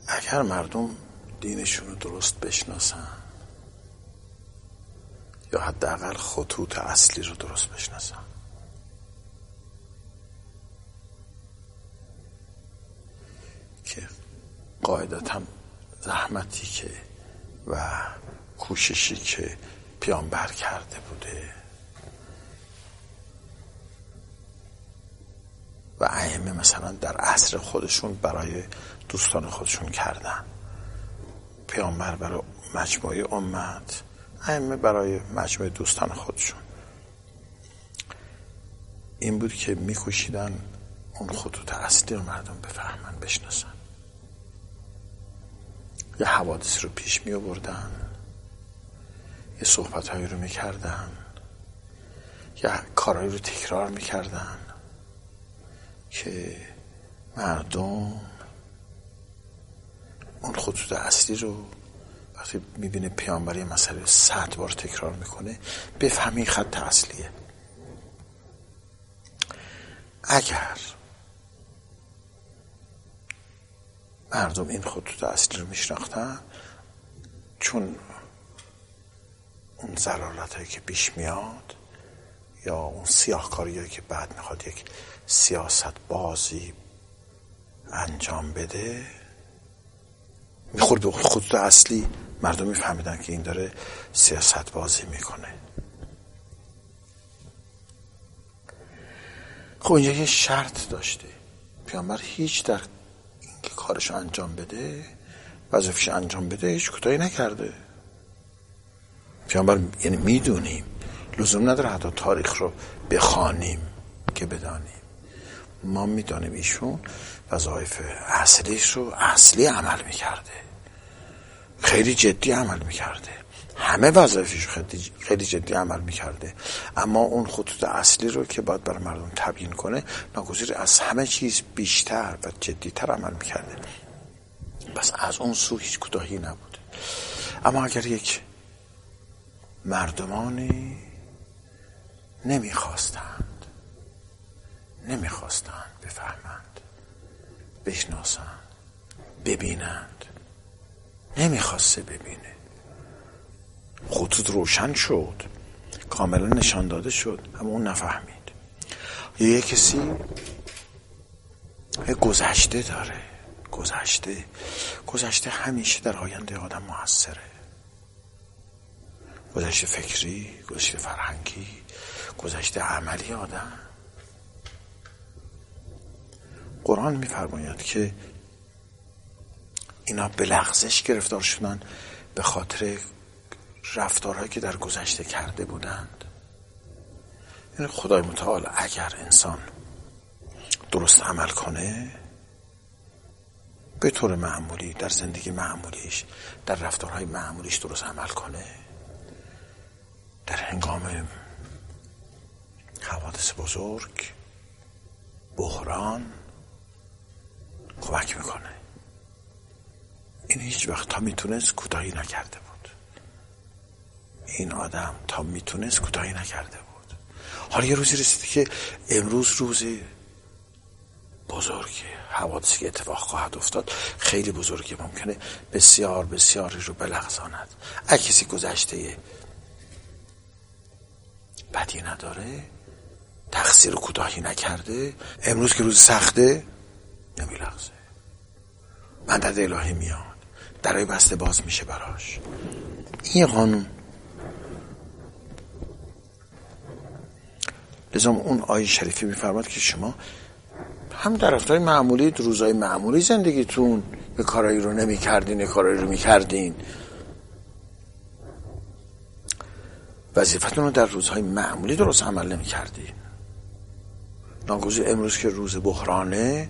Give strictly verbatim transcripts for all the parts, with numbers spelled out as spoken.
اگر مردم دینشون رو درست بشناسن یا حداقل خطوط اصلی رو درست بشناسن، که قاعدتا زحمتی که و کوششی که پیامبر کرده بوده و ائمه مثلا در عصر خودشون برای دوستان خودشون کردن، پیامبر برای مجموعه امت، ائمه برای مجموعه دوستان خودشون، این بود که می‌کوشیدن اون خطوط اصلی رو مردم بفهمن، بشناسن. یه حوادثی رو پیش می آوردن، یه صحبت‌هایی رو می‌کردن، یه کارهایی رو تکرار می‌کردن که مردم اون خطوط اصلی رو وقتی می‌بینه پیامبر یه مسئله رو صد بار تکرار می‌کنه بفهمی خط اصلیه. اگر مردم این خطوط اصلی رو میشناختن، چون اون ضلالت هایی که پیش میاد یا اون سیاهکاری هایی که بعد میخواد یک سیاست بازی انجام بده میخورد به خطوط اصلی، مردم میفهمیدن که این داره سیاست بازی میکنه. خب اینجا یه شرط داشته، پیامبر هیچ در اینکه کارشو انجام بده، وظیفه‌شو انجام بده، هیچ کوتاهی نکرده. پیامبر یعنی میدونیم، لزوم نداره حتی تاریخ رو بخوانیم که بدانیم، ما میدانیم ایشون وظایف اصلیش رو اصلی عمل میکرده، خیلی جدی عمل میکرده، همه وظایفش خیلی خیلی جدی عمل میکرده، اما اون خطوط اصلی رو که باید برای مردم تبیین کنه ناگزیر از همه چیز بیشتر و جدیتر عمل میکرده. بس از اون سو هیچ کوتاهی نبوده. اما اگر یک مردمانی نمیخواستند نمیخواستند بفهمند، بشناسند، ببینند، نمیخواسته ببینه، خطوط روشن شد، کاملا نشان داده شد اما اون نفهمید. یا یک کسی گذشته داره، گذشته گذشته همیشه در آینده آدم موثره، گذشته فکری، گذشته فرهنگی، گذشته عملی آدم. قرآن می‌فرماید که اینا به لغزش گرفتار شدن به خاطر رفتارهایی که در گذشته کرده بودند. یعنی خدای متعال اگر انسان درست عمل کنه، به طور معمولی در زندگی معمولیش، در رفتارهای معمولیش درست عمل کنه، در هنگام حوادث بزرگ، بحران کمک میکنه. این هیچ وقت تا میتونست کوتاهی نکرده بود. این آدم تا میتونست کوتاهی نکرده بود. حالا یه روزی رسیده که امروز روزی بزرگی، حوادثی که اتفاق خواهد افتاد خیلی بزرگی، ممکنه بسیار بسیاری رو بلغزاند. اگه کسی گذشته بدی نداره، تقصیر رو کوتاهی نکرده، امروز که روز سخته نمیلغزه، مدد الهی میاد، درای بسته باز میشه براش. این قانون. لذا اون آیه شریفی میفرماد که شما هم در رفتار معمولی، روزهای معمولی زندگیتون به کارایی رو نمی کردین، به کارایی رو می کردین، وظیفتون رو در روزهای معمولی درست عمل نمی کردین. ناگزیر امروز که روز بحرانه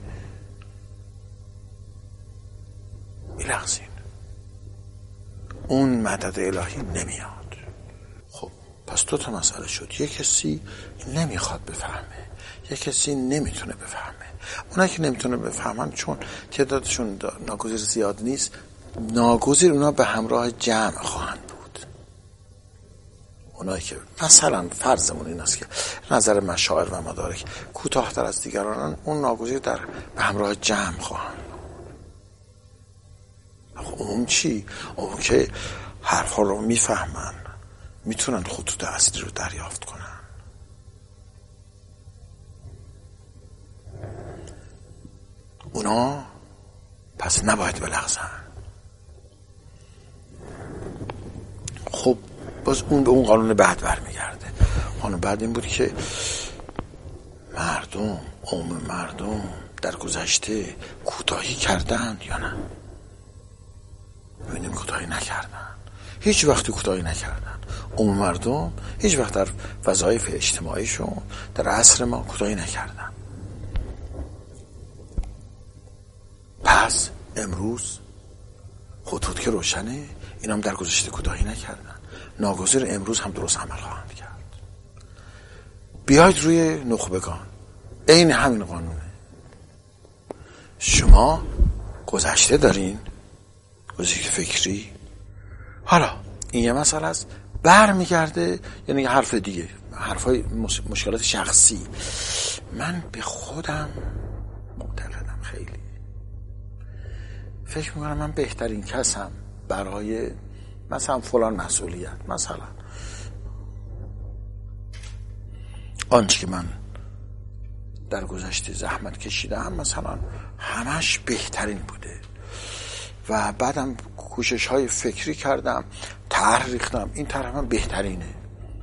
می لغزین، اون مدد الهی نمیاد. خب پس دو تا مسئله شد، یک کسی نمیخواد بفهمه، یک کسی نمیتونه بفهمه. اونا که نمیتونه بفهمن چون تعدادشون ناگزیر زیاد نیست، ناگزیر اونا به همراه جمع خواهند بود. اونایی که مثلا فرضمون این است که نظر مشاعر و مدارک کوتاه‌تر از دیگرانن، اون ناگزیر در به همراه جمع خواهند بود. عموم چی؟ عموم که حرفا رو میفهمن، میتونن خطوط اصلی رو دریافت کنن. اونا پس نباید بلغزن. خب باز اون به اون قانون بعد برمیگرده. قانون بعد این بود که مردم، عموم مردم در گذشته کوتاهی کردند یا نه؟ ببینیم کوتاهی نکردن. هیچ وقت کوتاهی نکردن. عموم مردم هیچ وقت در وظایف اجتماعیشون در عصر ما کوتاهی نکردن. پس امروز خطوط که روشنه، اینا هم در گذشته کوتاهی نکردن، ناگزیر امروز هم درست عمل خواهند کرد. بیاید روی نخبگان، عین همین قانونه. شما گذشته دارین، گذشته فکری. حالا این یه مسئله است، بر میگرده، یعنی یه حرف دیگه، حرفای مشکلات شخصی. من به خودم معتقدم، خیلی فکر میکنم من بهترین کسم برای مثلا فلان مسئولیت. مثلا آنچه که من در گذشته زحمت کشیدم مثلا همش بهترین بوده و بعدم کوشش های فکری کردم، طرح ریختم، این طرح من بهترینه.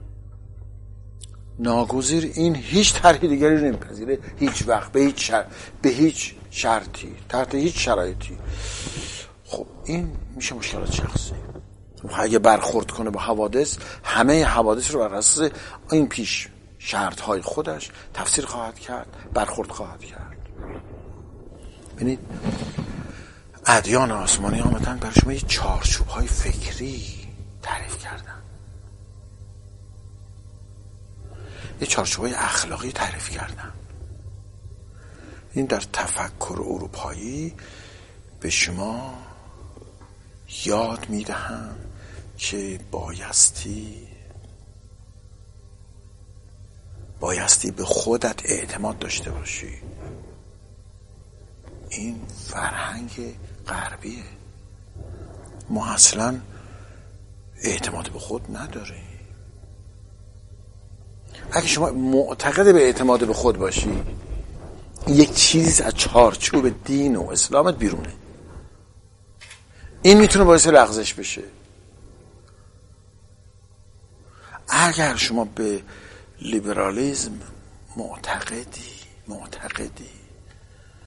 ناگزیر این هیچ طرحی دیگری نمیپذیره، هیچ وقت، به هیچ شر... به هیچ شرطی، تحت هیچ شرایطی. خب این میشه مشکلات شخصی. اگه برخورد کنه با حوادث، همه حوادث رو بر اساس این پیش شرطهای خودش تفسیر خواهد کرد، برخورد خواهد کرد. ببینید ادیان آسمانی آمدن برای شما یه چارچوب‌های فکری تعریف کردن، یه چارچوب‌های اخلاقی تعریف کردن. این در تفکر اروپایی به شما یاد میدهم که بایستی بایستی به خودت اعتماد داشته باشی. این فرهنگ غربیه. ما اصلا اعتماد به خود نداریم. اگه شما معتقد به اعتماد به خود باشی، یک چیز از چارچوب دین و اسلامت بیرونه. این میتونه باعث لغزش بشه. اگر شما به لیبرالیسم معتقدی معتقدی